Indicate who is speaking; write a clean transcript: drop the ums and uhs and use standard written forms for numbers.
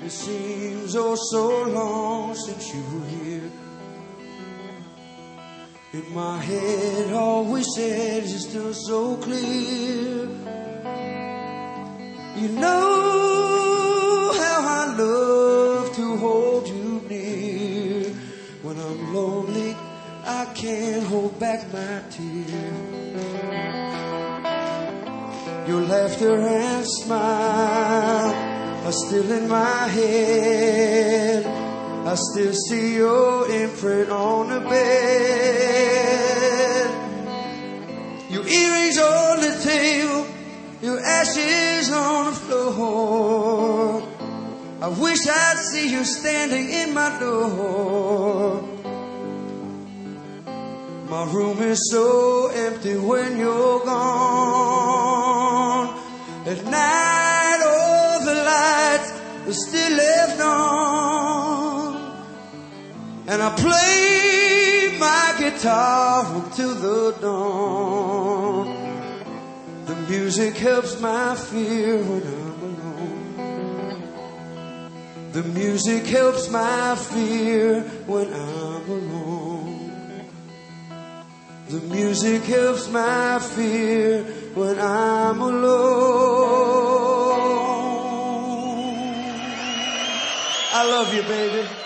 Speaker 1: It seems oh so long since you were here. In my head all we said is still so clear. You know how I love to hold you near. When I'm lonely I can't hold back my tears. Your laughter and smile are still in my head. I still see your imprint on the bed. Your earrings on the table, your ashes on the floor. I wish I'd see you standing in my door. My room is so empty when you're gone. At night all the lights are still left on, and I play my guitar until the dawn. The music helps my fear when I'm alone. The music helps my fear when I'm alone. The music helps my fear when I'm alone. I love you, baby.